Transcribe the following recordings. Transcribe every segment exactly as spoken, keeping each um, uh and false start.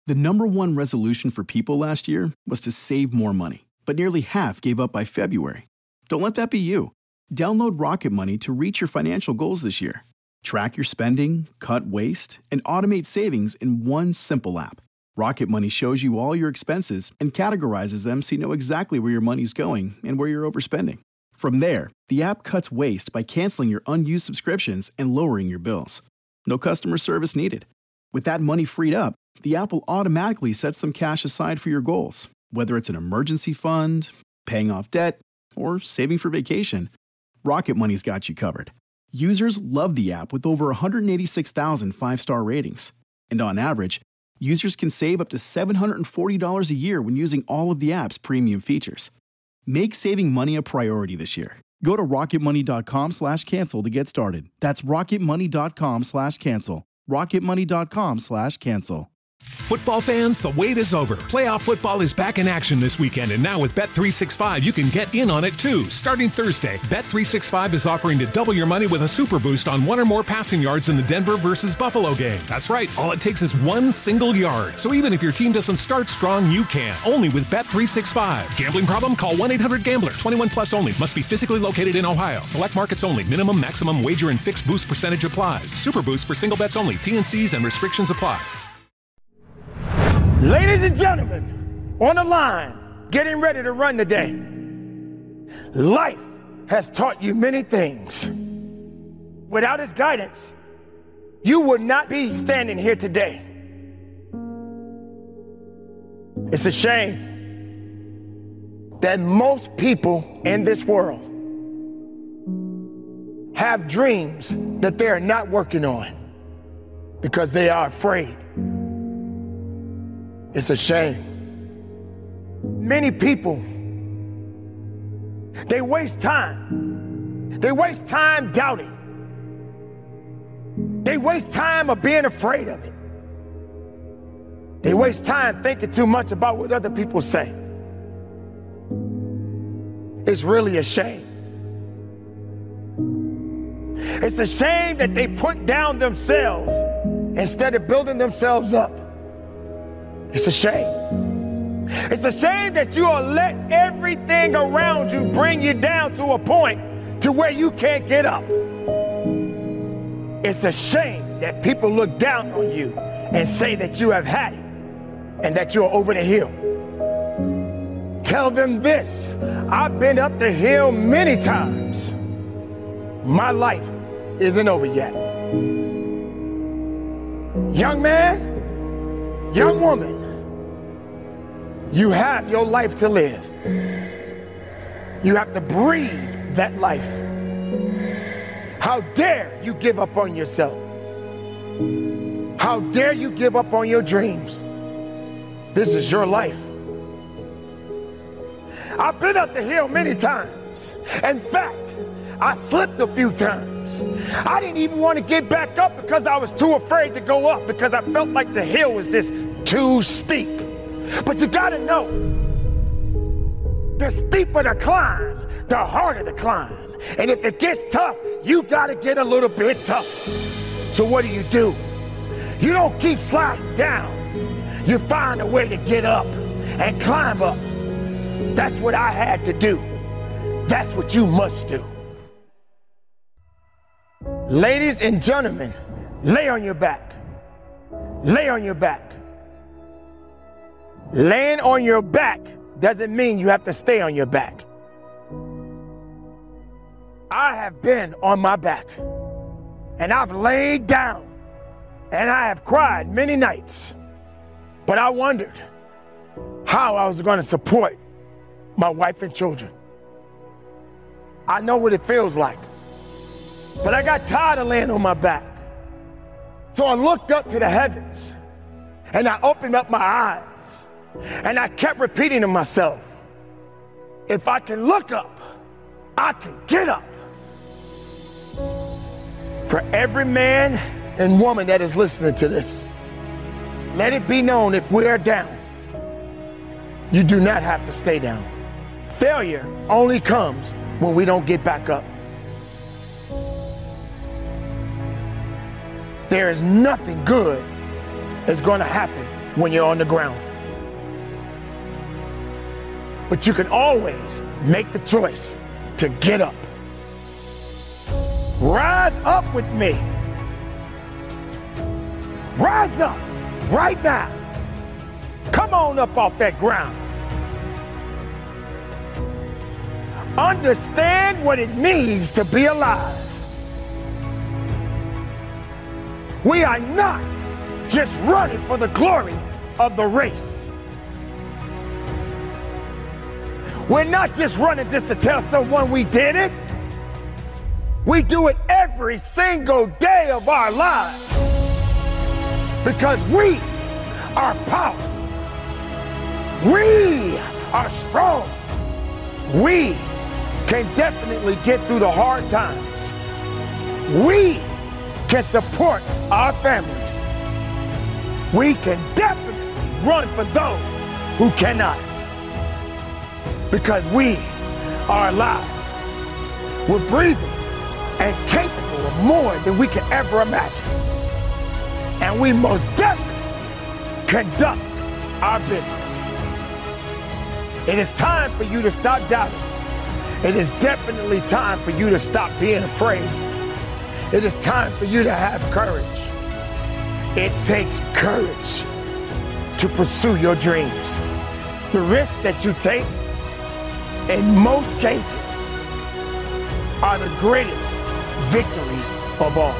The number one resolution for people last year was to save more money, but nearly half gave up by February. Don't let that be you. Download Rocket Money to reach your financial goals this year. Track your spending, cut waste, and automate savings in one simple app. Rocket Money shows you all your expenses and categorizes them so you know exactly where your money's going and where you're overspending. From there, the app cuts waste by canceling your unused subscriptions and lowering your bills. No customer service needed. With that money freed up, the app will automatically set some cash aside for your goals, whether it's an emergency fund, paying off debt, or saving for vacation. Rocket Money's got you covered. Users love the app with over one hundred eighty-six thousand five-star ratings. And on average, users can save up to seven hundred forty dollars a year when using all of the app's premium features. Make saving money a priority this year. Go to rocketmoney.com slash cancel to get started. That's rocketmoney.com slash cancel. rocketmoney.com slash cancel. Football fans, the wait is over. Playoff football is back in action this weekend, and now with Bet three sixty-five, you can get in on it too. Starting Thursday, Bet three sixty-five is offering to double your money with a super boost on one or more passing yards in the Denver versus Buffalo game. That's right, all it takes is one single yard. So even if your team doesn't start strong, you can. Only with Bet three sixty-five. Gambling problem? Call one eight hundred gambler. twenty-one plus only. Must be physically located in Ohio. Select markets only. Minimum, maximum wager and fixed boost percentage applies. Super boost for single bets only. T and C's and restrictions apply. Ladies and gentlemen, on the line, getting ready to run today. Life has taught you many things. Without its guidance, you would not be standing here today. It's a shame that most people in this world have dreams that they are not working on because they are afraid. It's a shame. Many people, they waste time. They waste time doubting. They waste time of being afraid of it. They waste time thinking too much about what other people say. It's really a shame. It's a shame that they put down themselves instead of building themselves up. It's a shame. It's a shame that you will let everything around you bring you down to a point to where you can't get up. It's a shame that people look down on you and say that you have had it and that you're over the hill. Tell them this: I've been up the hill many times. My life isn't over yet. Young man, young woman, you have your life to live. You have to breathe that life. How dare you give up on yourself? How dare you give up on your dreams? This is your life. I've been up the hill many times. In fact, I slipped a few times. I didn't even want to get back up because I was too afraid to go up because I felt like the hill was just too steep. But you gotta know, the steeper the climb, the harder the climb. And if it gets tough, you gotta get a little bit tough. So what do you do? You don't keep sliding down. You find a way to get up and climb up. That's what I had to do. That's what you must do. Ladies and gentlemen, lay on your back. Lay on your back. Laying on your back doesn't mean you have to stay on your back. I have been on my back, and I've laid down, and I have cried many nights, but I wondered how I was going to support my wife and children. I know what it feels like, but I got tired of laying on my back. So I looked up to the heavens, and I opened up my eyes. And I kept repeating to myself, if I can look up, I can get up. For every man and woman that is listening to this, let it be known, if we are down, you do not have to stay down. Failure only comes when we don't get back up. There is nothing good that's going to happen when you're on the ground. But you can always make the choice to get up. Rise up with me. Rise up right now. Come on up off that ground. Understand what it means to be alive. We are not just running for the glory of the race. We're not just running just to tell someone we did it. We do it every single day of our lives because we are powerful. We are strong. We can definitely get through the hard times. We can support our families. We can definitely run for those who cannot. Because we are alive. We're breathing and capable of more than we can ever imagine. And we most definitely conduct our business. It is time for you to stop doubting. It is definitely time for you to stop being afraid. It is time for you to have courage. It takes courage to pursue your dreams. The risks that you take, in most cases, are the greatest victories of all.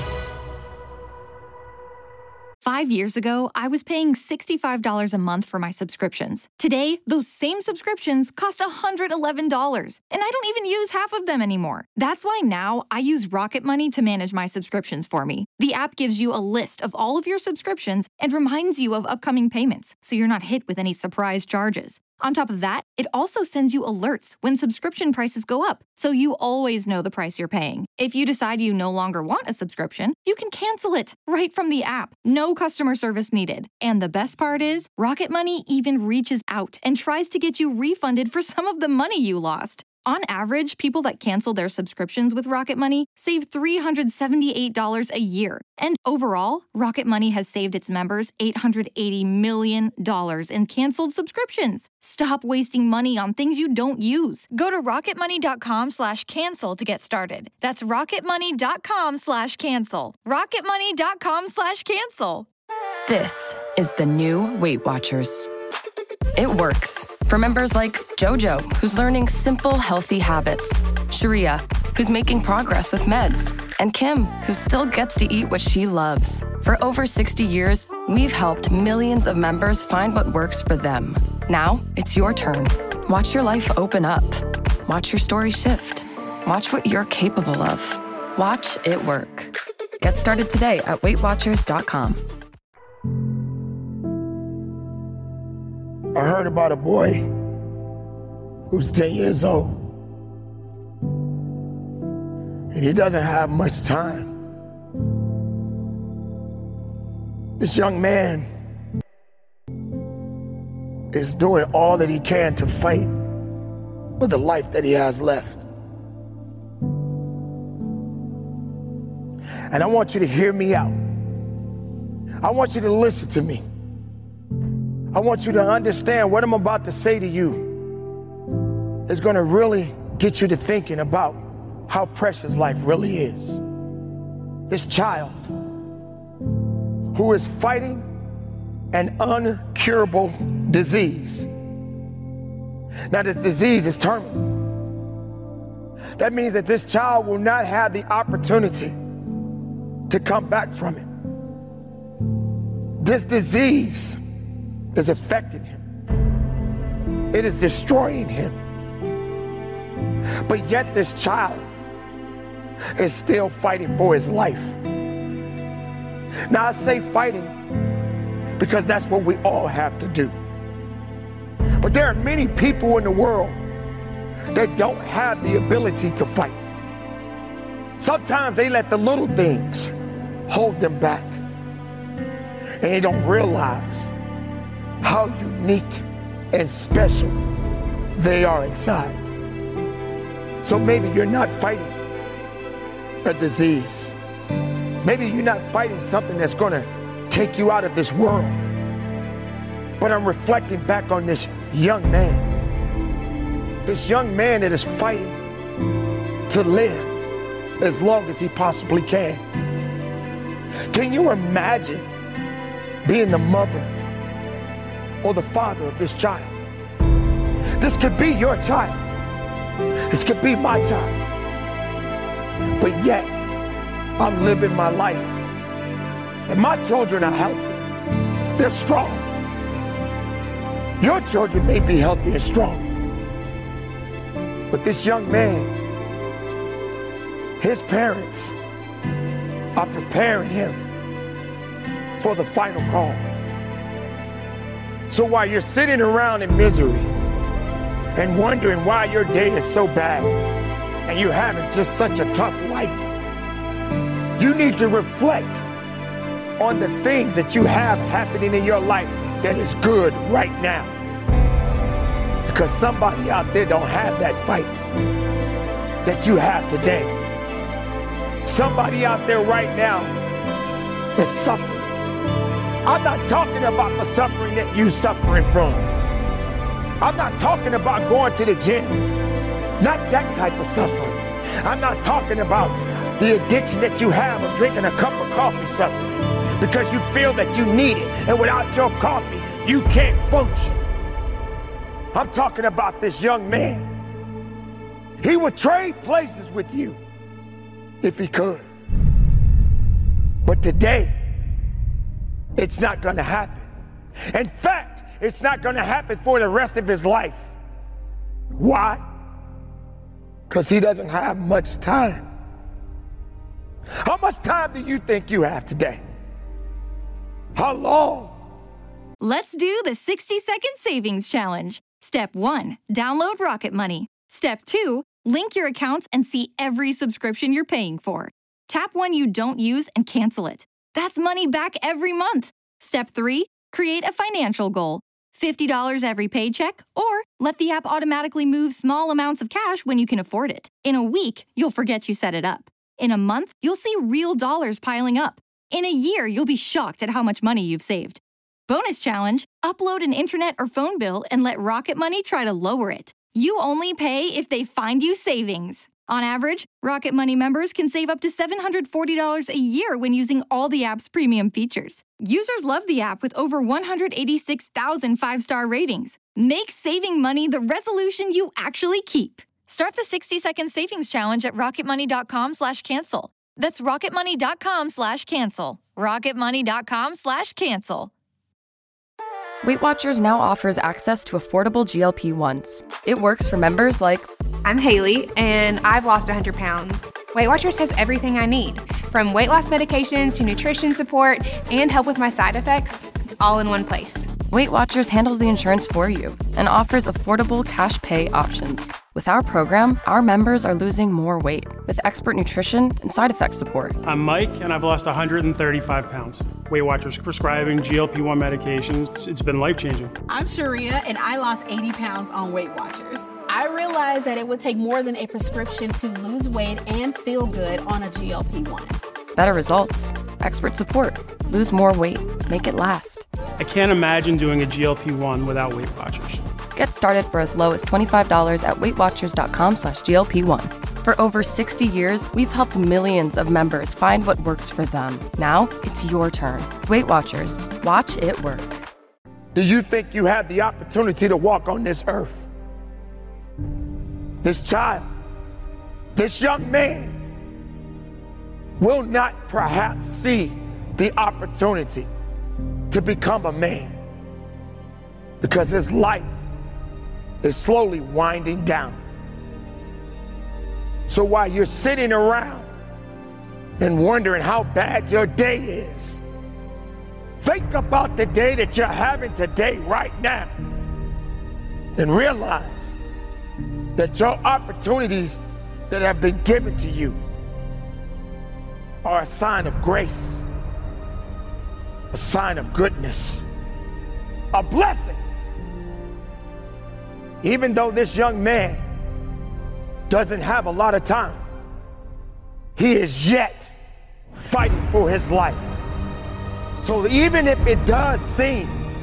Five years ago, I was paying sixty-five dollars a month for my subscriptions. Today, those same subscriptions cost one hundred eleven dollars, and I don't even use half of them anymore. That's why now I use Rocket Money to manage my subscriptions for me. The app gives you a list of all of your subscriptions and reminds you of upcoming payments, so you're not hit with any surprise charges. On top of that, it also sends you alerts when subscription prices go up, so you always know the price you're paying. If you decide you no longer want a subscription, you can cancel it right from the app. No customer service needed. And the best part is, Rocket Money even reaches out and tries to get you refunded for some of the money you lost. On average, people that cancel their subscriptions with Rocket Money save three hundred seventy-eight dollars a year. And overall, Rocket Money has saved its members eight hundred eighty million dollars in canceled subscriptions. Stop wasting money on things you don't use. Go to rocketmoney.com slash cancel to get started. That's rocketmoney.com slash cancel. rocketmoney.com slash cancel. This is the new Weight Watchers. It works for members like JoJo, who's learning simple, healthy habits, Sharia, who's making progress with meds, and Kim, who still gets to eat what she loves. For over sixty years, we've helped millions of members find what works for them. Now, it's your turn. Watch your life open up. Watch your story shift. Watch what you're capable of. Watch it work. Get started today at weight watchers dot com. I heard about a boy who's ten years old, and he doesn't have much time. This young man is doing all that he can to fight for the life that he has left. And I want you to hear me out. I want you to listen to me. I want you to understand what I'm about to say to you is going to really get you to thinking about how precious life really is. This child who is fighting an uncurable disease. Now, this disease is terminal. That means that this child will not have the opportunity to come back from it. This disease is affecting him. It is destroying him. But yet this child is still fighting for his life. Now I say fighting because that's what we all have to do. But there are many people in the world that don't have the ability to fight. Sometimes they let the little things hold them back. And they don't realize how unique and special they are inside. So maybe you're not fighting a disease. Maybe you're not fighting something that's going to take you out of this world. but I'm reflecting back on this young man. This young man that is fighting to live as long as he possibly can. Can you imagine being the mother or the father of this child? This could be your child. This could be my child. But yet, I'm living my life. And my children are healthy. They're strong. Your children may be healthy and strong. But this young man, his parents are preparing him for the final call. So while you're sitting around in misery and wondering why your day is so bad and you're having just such a tough life, you need to reflect on the things that you have happening in your life that is good right now. Because somebody out there don't have that fight that you have today. Somebody out there right now is suffering. I'm not talking about the suffering that you're suffering from. I'm not talking about going to the gym. Not that type of suffering. I'm not talking about the addiction that you have of drinking a cup of coffee suffering because you feel that you need it, and without your coffee, you can't function. I'm talking about this young man. He would trade places with you if he could. But today, it's not going to happen. In fact, it's not going to happen for the rest of his life. Why? Because he doesn't have much time. How much time do you think you have today? How long? Let's do the sixty second savings challenge. Step one, download Rocket Money. Step two, link your accounts and see every subscription you're paying for. Tap one you don't use and cancel it. That's money back every month. Step three, create a financial goal. fifty dollars every paycheck, or let the app automatically move small amounts of cash when you can afford it. In a week, you'll forget you set it up. In a month, you'll see real dollars piling up. In a year, you'll be shocked at how much money you've saved. Bonus challenge, upload an internet or phone bill and let Rocket Money try to lower it. You only pay if they find you savings. On average, Rocket Money members can save up to seven hundred forty dollars a year when using all the app's premium features. Users love the app with over one hundred eighty-six thousand five-star ratings. Make saving money the resolution you actually keep. Start the sixty second savings challenge at rocketmoney.com slash cancel. That's rocketmoney.com slash cancel. rocketmoney.com slash cancel. Weight Watchers now offers access to affordable G L P ones. It works for members like... I'm Haley, and I've lost one hundred pounds. Weight Watchers has everything I need, from weight loss medications to nutrition support and help with my side effects. It's all in one place. Weight Watchers handles the insurance for you and offers affordable cash pay options. With our program, our members are losing more weight with expert nutrition and side effect support. I'm Mike, and I've lost one hundred thirty-five pounds. Weight Watchers prescribing G L P one medications. It's, it's been life-changing. I'm Sharia, and I lost eighty pounds on Weight Watchers. I realized that it would take more than a prescription to lose weight and feel good on a G L P one. Better results, expert support, lose more weight, make it last. I can't imagine doing a G L P one without Weight Watchers. Get started for as low as twenty-five dollars at weightwatchers.com slash GLP1. For over sixty years, we've helped millions of members find what works for them. Now, it's your turn. Weight Watchers. Watch it work. Do you think you have the opportunity to walk on this earth? This child, this young man, will not perhaps see the opportunity to become a man because his life is slowly winding down. So while you're sitting around and wondering how bad your day is, think about the day that you're having today right now and realize that your opportunities that have been given to you are a sign of grace, a sign of goodness, a blessing. Even though this young man doesn't have a lot of time, he is yet fighting for his life. So even if it does seem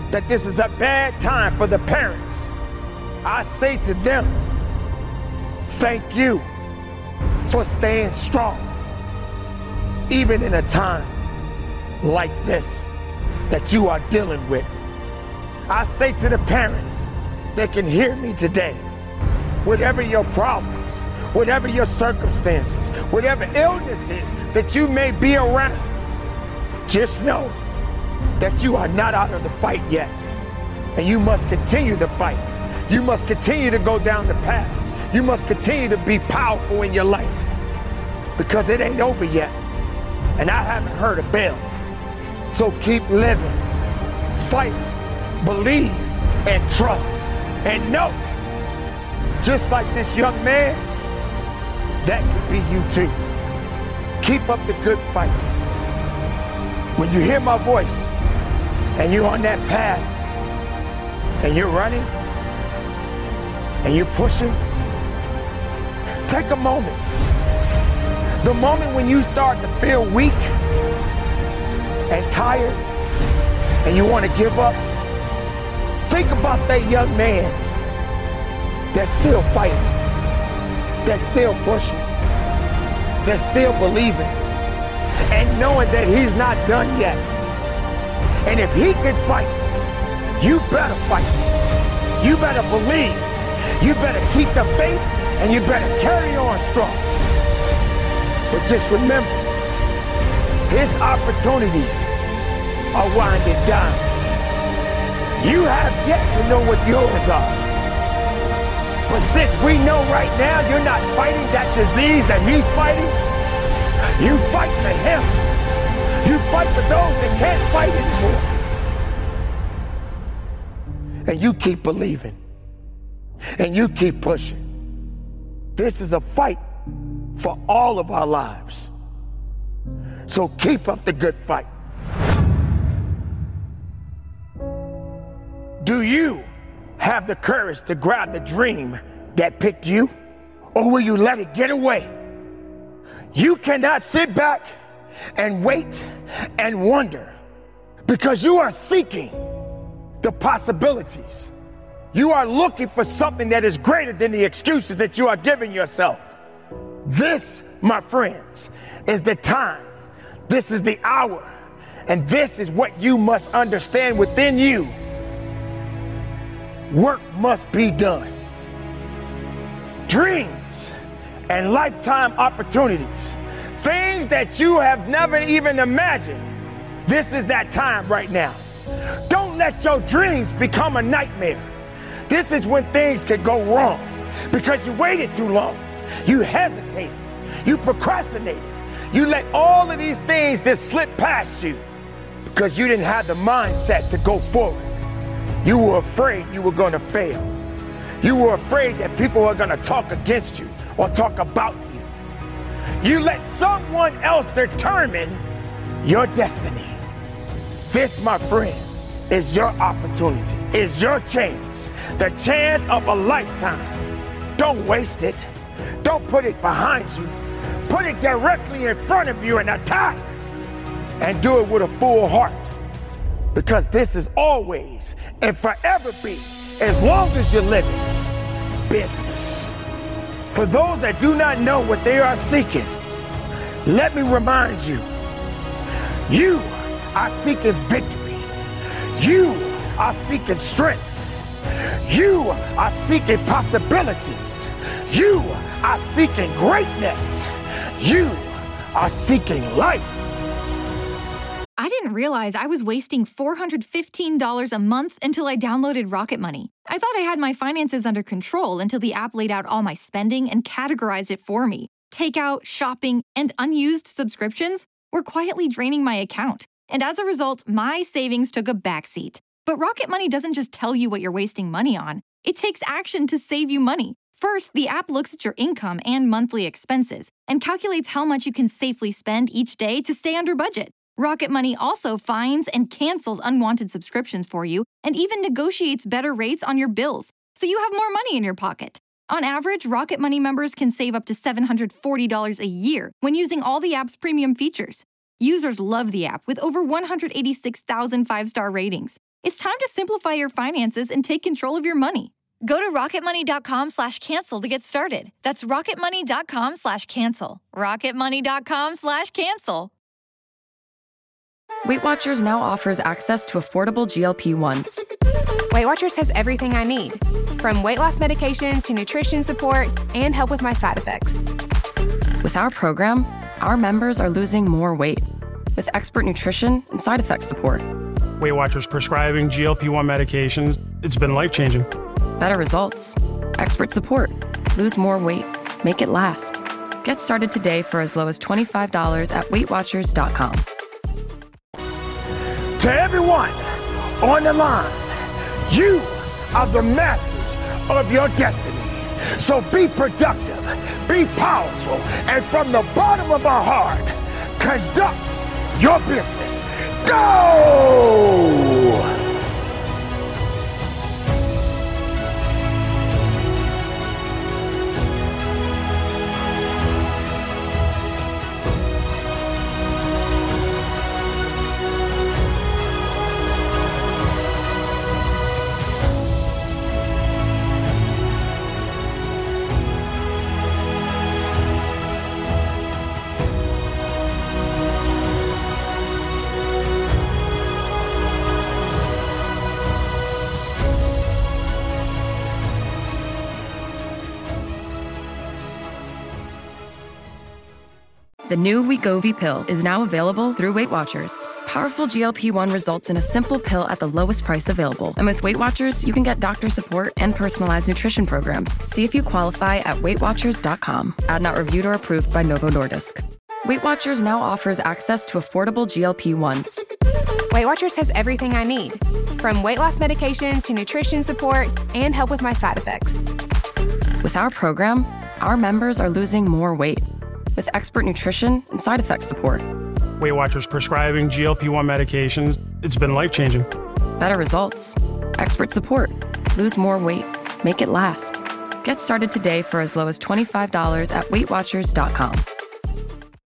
that this is a bad time for the parents, I say to them, thank you for staying strong, even in a time like this that you are dealing with. I say to the parents that can hear me today, whatever your problems, whatever your circumstances, whatever illnesses that you may be around, just know that you are not out of the fight yet. And you must continue to fight. You must continue to go down the path. You must continue to be powerful in your life, because it ain't over yet. And I haven't heard a bell. So keep living, fight, believe, and trust. And know, just like this young man, that could be you too. Keep up the good fight. When you hear my voice and you're on that path and you're running and you're pushing, take a moment. The moment when you start to feel weak and tired and you want to give up, think about that young man that's still fighting, that's still pushing, that's still believing, and knowing that he's not done yet. And if he can fight, you better fight. You better believe. You better keep the faith, and you better carry on strong. But just remember, his opportunities are winding down. You have yet to know what yours are. But since we know right now you're not fighting that disease that he's fighting, you fight for him. You fight for those that can't fight anymore. And you keep believing. And you keep pushing. This is a fight for all of our lives. So keep up the good fight. Do you have the courage to grab the dream that picked you? Or will you let it get away? You cannot sit back and wait and wonder, because you are seeking the possibilities. You are looking for something that is greater than the excuses that you are giving yourself. This, my friends, is the time. This is the hour. And this is what you must understand within you. Work must be done. Dreams and lifetime opportunities, things that you have never even imagined. This is that time right now. Don't let your dreams become a nightmare. This is when things can go wrong because you waited too long. You hesitated. You procrastinated. You let all of these things just slip past you because you didn't have the mindset to go forward. You were afraid you were going to fail. You were afraid that people were going to talk against you or talk about you. You let someone else determine your destiny. This, my friend, is your opportunity, is your chance, the chance of a lifetime. Don't waste it. Don't put it behind you. Put it directly in front of you and attack. And do it with a full heart. Because this is always and forever be, as long as you're living, business. For those that do not know what they are seeking, let me remind you, you are seeking victory. You are seeking strength. You are seeking possibilities. You are seeking greatness. You are seeking life. I didn't realize I was wasting four hundred fifteen dollars a month until I downloaded Rocket Money. I thought I had my finances under control until the app laid out all my spending and categorized it for me. Takeout, shopping, and unused subscriptions were quietly draining my account. And as a result, my savings took a backseat. But Rocket Money doesn't just tell you what you're wasting money on. It takes action to save you money. First, the app looks at your income and monthly expenses and calculates how much you can safely spend each day to stay under budget. Rocket Money also finds and cancels unwanted subscriptions for you and even negotiates better rates on your bills, so you have more money in your pocket. On average, Rocket Money members can save up to seven hundred forty dollars a year when using all the app's premium features. Users love the app with over one hundred eighty-six thousand five-star ratings. It's time to simplify your finances and take control of your money. Go to rocketmoney.com slash cancel to get started. That's rocketmoney.com slash cancel. rocketmoney.com slash cancel. Weight Watchers now offers access to affordable G L P ones. Weight Watchers has everything I need, from weight loss medications to nutrition support and help with my side effects. With our program, our members are losing more weight with expert nutrition and side effect support. Weight Watchers prescribing G L P one medications, it's been life-changing. Better results, expert support, lose more weight, make it last. Get started today for as low as twenty-five dollars at weight watchers dot com. To everyone on the line, you are the masters of your destiny. So be productive, be powerful, and from the bottom of our heart, conduct your business. Go! The new Wegovy pill is now available through Weight Watchers. Powerful G L P one results in a simple pill at the lowest price available. And with Weight Watchers, you can get doctor support and personalized nutrition programs. See if you qualify at weight watchers dot com. Ad not reviewed or approved by Novo Nordisk. Weight Watchers now offers access to affordable G L P ones. Weight Watchers has everything I need, from weight loss medications to nutrition support and help with my side effects. With our program, our members are losing more weight with expert nutrition and side effect support. Weight Watchers prescribing G L P one medications, it's been life-changing. Better results, expert support, lose more weight, make it last. Get started today for as low as twenty-five dollars at weight watchers dot com.